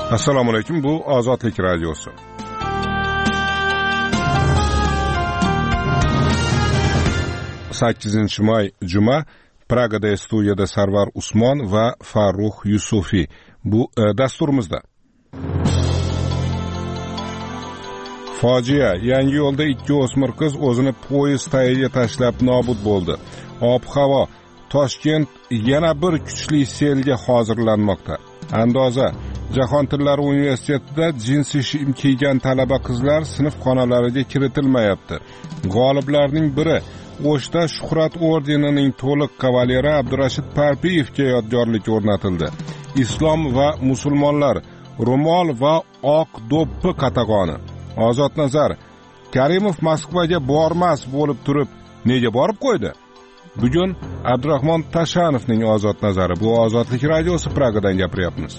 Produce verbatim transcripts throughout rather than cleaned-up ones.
Assalomu alaykum, bu Ozodlik radiosi. sakkizinchi may juma, Pragada studiyada Sarvar Usmon va Farruh Yusufiy. Bu e, dasturimizda. Fojia, yangi yo'lda ikki o'smir qiz o'zini poyezd tagiga tashlab nobud bo'ldi. Ob-havo, Toshkent yana bir kuchli selga hozirlanmoqda. Andoza, Jahon tillari universitetida jinsi shim kiygan talaba qizlar sinf xonalariga kiritilmayapti. G'oliblarning biri O'shda Shuhrat ordenining to'liq kavaleri Abdurashid Parpiyevga yodgorlik o'rnatildi. Islom va musulmonlar, ro'mol va oq do'ppi qatag'oni. Ozod Nazar, Karimov Moskvaga bormas bo'lib turib, nega borib qo'ydi? Bugun Abdurahmon Tashanovning Ozod Nazari. Bu Ozodlik radiosi, Pragadan gapiryapmiz.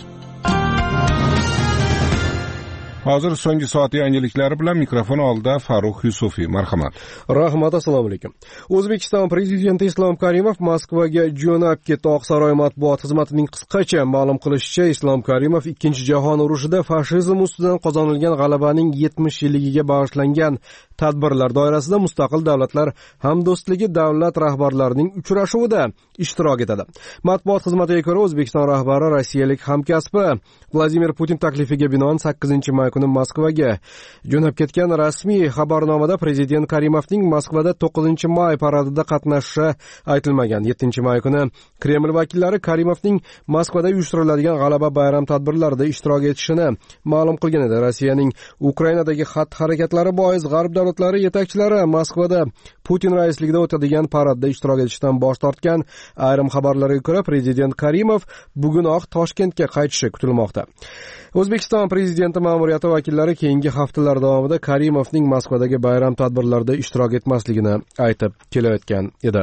Hozir so'nggi soat yangiliklari bilan mikrofon oldida Farruh Yusufiy. Marhamat. Rahmat, assalomu alaykum. O'zbekiston prezidenti Islom Karimov Moskvaga jo'nab ketdi. Oqsaroy matbuot xizmatining qisqacha ma'lum qilishicha, Islom Karimov ikkinchi jahon urushida fashizm ustidan qozonilgan g'alabaning yetmish yilligiga bag'ishlangan tadbirlar doirasida Mustaqil davlatlar hamdo'stligi davlat rahbarlarining uchrashuvida ishtirok etadi. Matbuot xizmatiga ko'ra, O'zbekiston rahbari rossiyalik hamkasbi Vladimir Putin taklifiga binoan sakkizinchi may kuni Moskvaga jo'nab ketgan. Rasmiy xabarnomada prezident Karimovning Moskvada to'qqizinchi may paradida qatnashishi aytilmagan. yettinchi may kuni Kreml vakillari Karimovning Moskvada uyushtiriladigan g'alaba bayram tadbirlarida ishtirok etishini ma'lum qilgan edi. Rossiyaning Ukrainadagi xatti-harakatlari bois g'arb davlatlari yetakchilari Moskvada Putin raisligida o'tadigan paradda ishtirok etishdan bosh tortgan. Ayrim xabarlarga ko'ra, prezident Karimov bugunoq Toshkentga qaytishi kutilmoqda. O'zbekiston prezidenti ma'muriyati vakillari keyingi haftalar davomida Karimovning Moskvadagi bayram tadbirlarida ishtirok etmasligini aytib kelayotgan edi.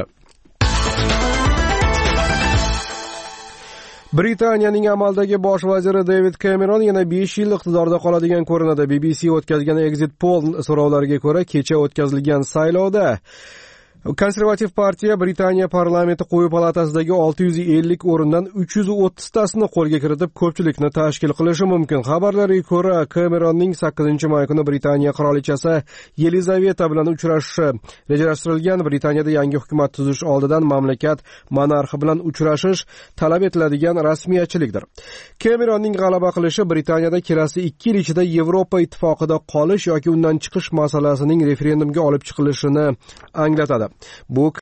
Britaniyaning amaldagi bosh vaziri David Cameron yana besh yil iqtidorda qoladigan ko'rinadi. B B C o'tkazgan exit poll so'rovlariga ko'ra, kecha o'tkazilgan saylovda Konservativ partiya Britaniya parlamenti quyi palatasidagi olti yuz ellik o'rindan uch yuz o'ttiz tasini qo'lga kiritib, ko'pchilikni tashkil qilishi mumkin. Xabarlarga ko'ra, Cameronning sakkizinchi may kuni Britaniya qirolichasi Yelizaveta bilan uchrashishi rejalashtirilgan. Britaniyada yangi hukumat tuzish oldidan mamlakat monarxi bilan uchrashish talab etiladigan rasmiyatchilikdir. Cameronning g'alaba qilishi Britaniyada kelasi ikki yil ichida Yevropa ittifoqida qolish yoki undan chiqish masalasining referendumga olib chiqilishini anglatadi. Bu